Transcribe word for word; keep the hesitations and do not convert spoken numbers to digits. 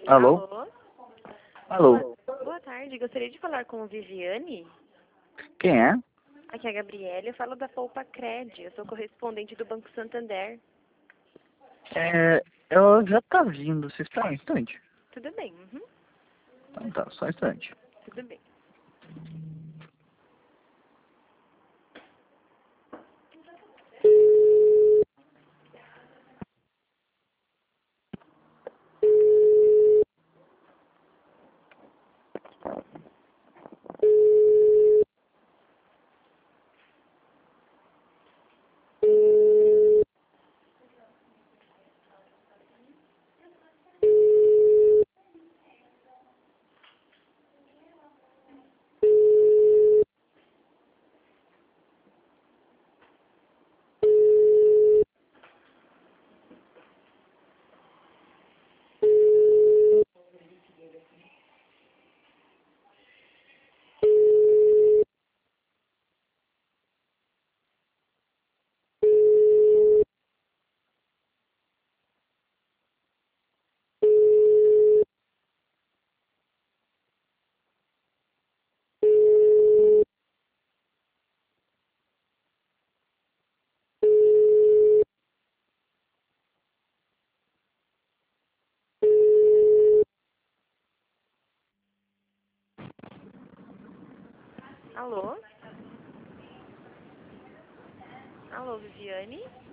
Alô? Alô? Alô? Boa, boa tarde, gostaria de falar com a Viviane. Quem é? Aqui é a Gabriela, eu falo da Poupa Cred, eu sou correspondente do Banco Santander. É, ela já tá vindo, você está um instante? Tudo bem, uhum, Então tá, só um instante. tudo bem. Alô? Alô, Viviane?